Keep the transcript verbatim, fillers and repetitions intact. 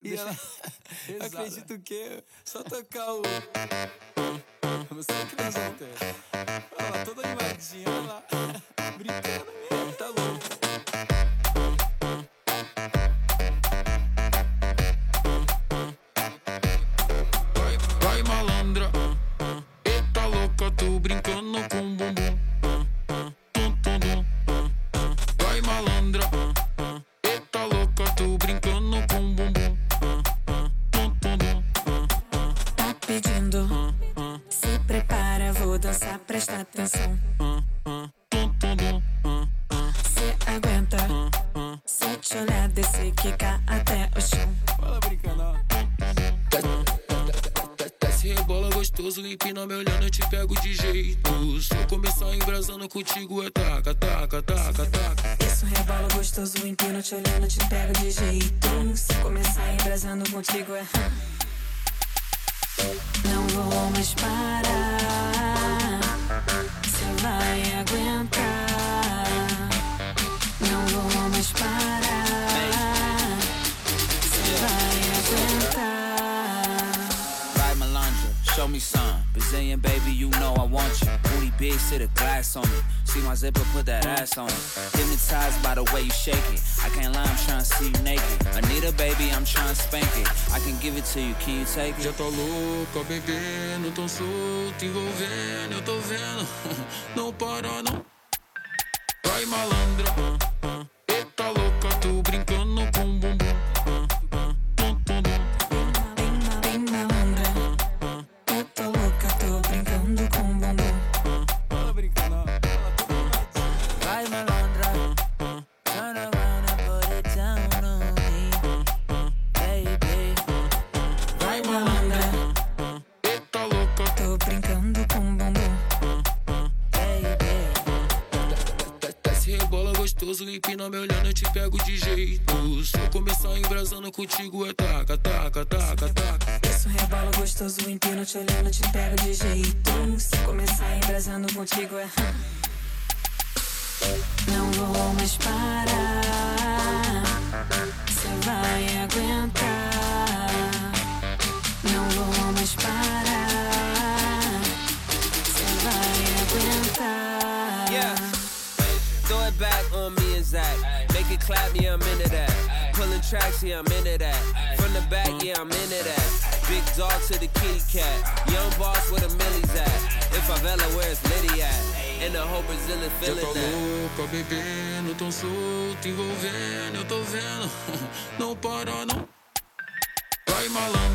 E ela acredita o quê? Só tocar o... Você acredita? Olha lá, toda animadinha, olha lá. Brincando mesmo, tá louco. Vai, vai malandra, eita louca, tô brincando com bumbum. Tum, tum, tum. Vai malandra, eita louca, tô brincando com bumbum. Tum, tum, tum. Tá pedindo, se prepara, vou dançar, presta atenção. Tum, tum, tum. Cê aguenta, se eu te olhar, descer, quicar até o chão. Fala brincando, ó. Desce, rebola gostoso, empina me olhando, eu te pego de jeito. Se eu começar embrasando contigo é taca, taca, taca, taca. Isso rebola gostoso, empino, te olhando, te pego de jeito. Se começar embrasando contigo é... Não vou mais parar, cê vai aguentar. Não vou mais parar, cê vai aguentar. Right, Melandra, show me some. Brazilian baby, you know I want you. Booty big, sit a glass on it. See my zipper, put that ass on it. Hypnotized by the way you shake it. I can't lie, I'm tryna see you naked. Anita, baby, I'm tryna spank it. I can give it to you, can you take Já it? tá louca, bebendo, tão solto, envolvendo, eu tô vendo. Não para, não. Vai malandra, eita louca, tô brincando com bumbum. Tum, tum, tum. Bem, bem malandra, eu tô louca, tô brincando com bumbum. Fala brincando, ó. Olha lá, toda animadinha. Right, Melandra, turn around and put it down on me, baby. Vai malandra, Eita louca, tô brincando com bumbum. desce, rebola gostoso, empina me olhando, eu te pego de jeito. Se eu começar embrasando contigo é taca, taca, taca, taca. Isso rebola gostoso, empino, te olhando, te pego de jeito. Se começar embrasando contigo é... Não vou mais parar, cê vai aguentar. Não vou mais parar, cê vai aguentar. Yeah. Throw it back on me and Zach. Make it clap, yeah, I'm into that. Pulling tracks, yeah, I'm into that. From the back, yeah, I'm into that. Big dog to the kitty cat. Young boss where the millies at. In favela, where it's Liddy at. And the whole Brazilian Já feeling tá that. louca, bebendo, tão solto, envolvendo, eu tô vendo. Não para, não. Vai malandra.